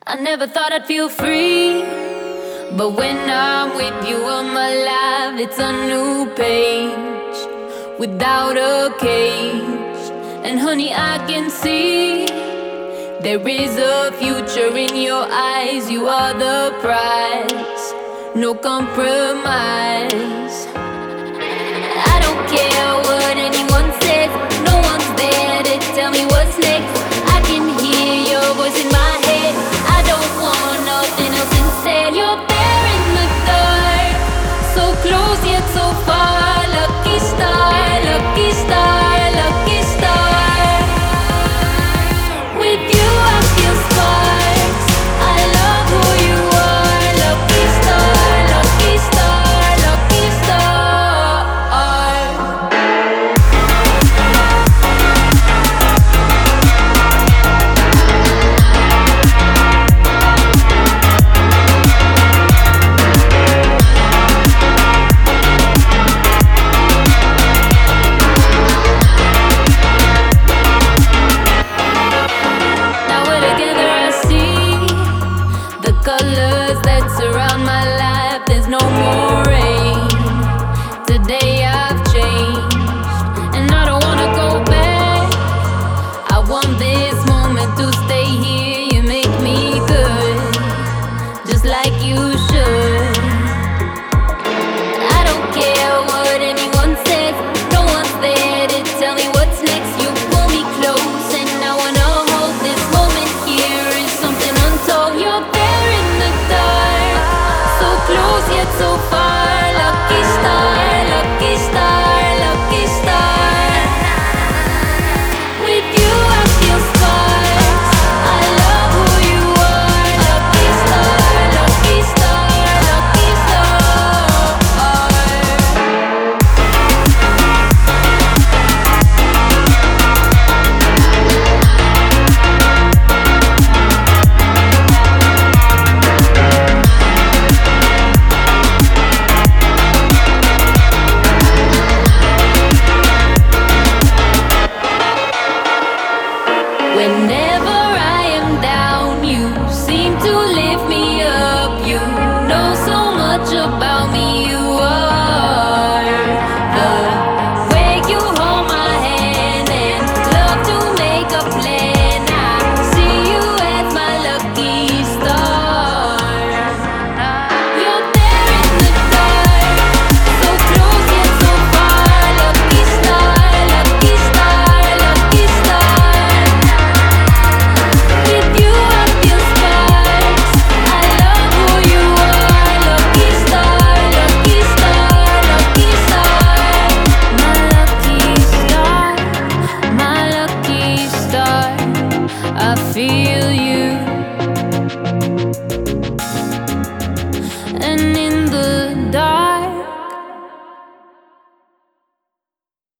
I never thought I'd feel free, but when I'm with you, I'm alive. It's a new page without a cage. And honey, I can see there is a future in your eyes. You are the prize, no compromise. I don't care what anyone says, no one's there to tell me what's next. I can hear your voice in my head. I don't want nothing else instead. You're there in the dark, so close yet so far. Lucky star, lucky star, lucky star. With you I feel sparks. I love who you are. Lucky star, lucky star, lucky star. Now we're together, I see the colors that surround my life. There's no more rain. Today I've changed, and I don't wanna go back. I want this moment to stay here. You make me good, just like you should. I don't care what anyone says, no one's there to tell me what's next. You pull me close, and I wanna hold this moment here. Is something untold. You're there in the dark, so close yet so far. Lucky star, lucky star, lucky star. With you I feel sparks. I love who you are. Lucky star, lucky star, lucky star. Whenever I am down, you seem to lift me up. You know so much about